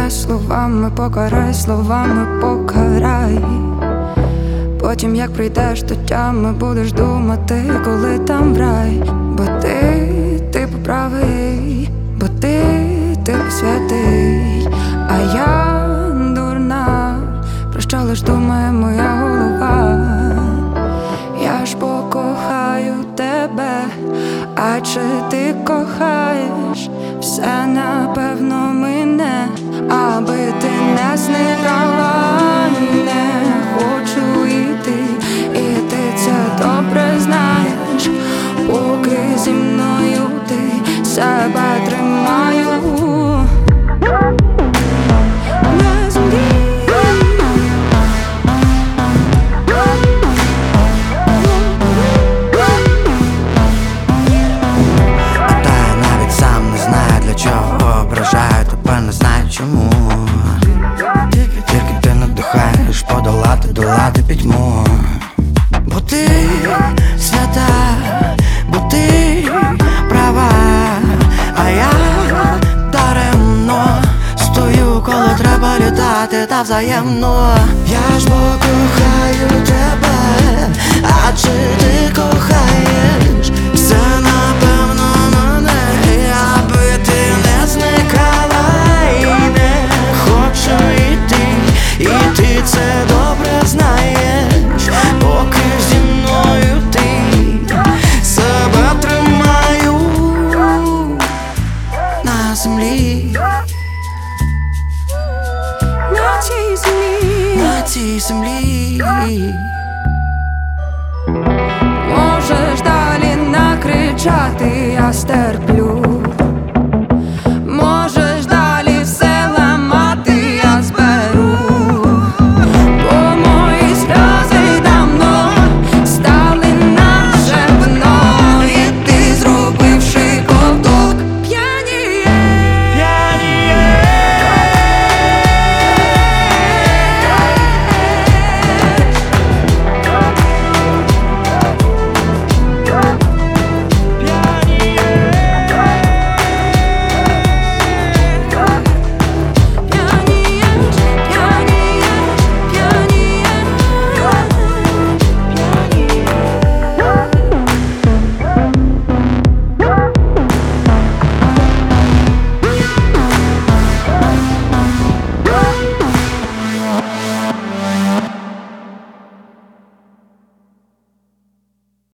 мене словами покарай, словами покарай. Потім, як прийдеш до тями, будеш думати, коли там рай. Бо ти правий, бо ти святий, а я дурна, про що лиш думає моя голова. Я ж покохаю тебе, а чи ти кохаєш? Все напевно мине, аби ти не зникала. Не хочу йти, і ти це добре знаєш. Поки зі мною ти себе тримаю на землі. Ображаю тебе, не знаю чому. Тільки ти надихаєш долати пітьму. Бо ти свята, бо ти права, а я даремно стою, коли треба літати та взаємно. Я ж покохаю тебе, а чи ти кохаєш? Все напевно мене, аби ти не зникала. І не хочу йти, і ти це добре знаєш. Поки зі мною ти себе тримаю на землі. На цій землі. Можеш далі накричати, я стерплю.